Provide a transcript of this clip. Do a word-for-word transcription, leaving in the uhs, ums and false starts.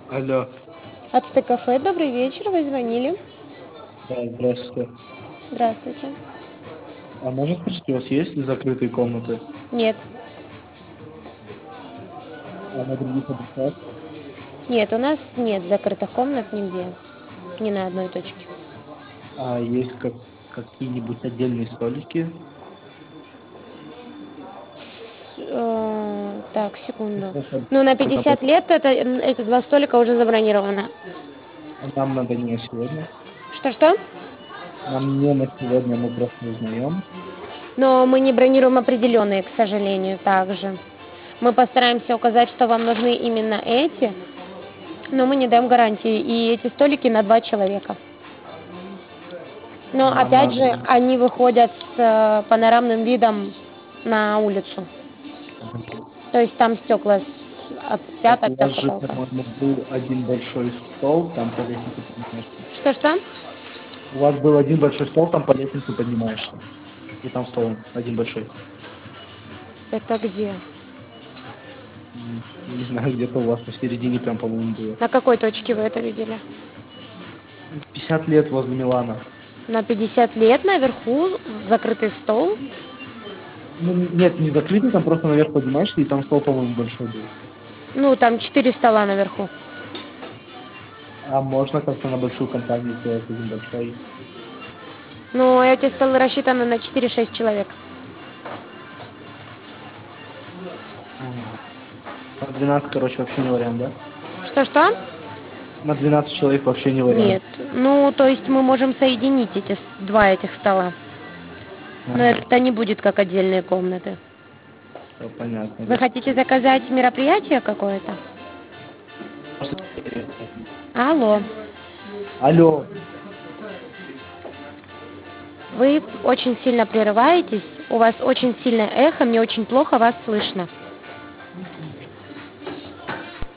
Алло, Ацтек кафе, добрый вечер, вы звонили. да, здравствуйте. Здравствуйте. А можно спросить, у вас есть закрытые комнаты? Нет, А на других адресах? нет, у нас нет закрытых комнат нигде, ни на одной точке. А есть как, какие-нибудь отдельные столики? С- э, так, секунду. Просто Ну, на там пятьдесят лет это, эти два столика уже забронировано. нам надо не на сегодня. Что-что? Нам не на сегодня, мы просто узнаем. Но мы не бронируем определенные, к сожалению, также. Мы постараемся указать, что вам нужны именно эти, но мы не даем гарантии. И эти столики на два человека. Но Нам опять надо... же, они выходят с э, панорамным видом на улицу. То есть там стекла с, от Так у пяток до вас же, потолка. по-моему, был один большой стол, там по лестнице поднимаешься. Что-что? У вас был один большой стол, там по лестнице поднимаешься. И там стол один большой. Это где? М, Не знаю, где-то у вас посередине прям, по-моему, было. На какой точке вы это видели? пятьдесят лет возле Милана. На пятьдесят лет наверху закрытый стол. Ну, нет, не закрытый, там просто наверх поднимаешься, и там стол, по-моему, большой был. Ну, там четыре стола наверху. А можно как-то на большую компанию сделать один большой? Ну, эти столы рассчитаны на четыре-шесть человек. Ага. На двенадцать, короче, вообще не вариант, да? Что-что? На двенадцать человек вообще не вариант. Нет. Ну, то есть мы можем соединить эти с- два этих стола. Но Ага, это не будет как отдельные комнаты. всё понятно, Вы да. хотите заказать мероприятие какое-то? Просто- Алло. Алло, Вы очень сильно прерываетесь, у вас очень сильное эхо, мне очень плохо вас слышно.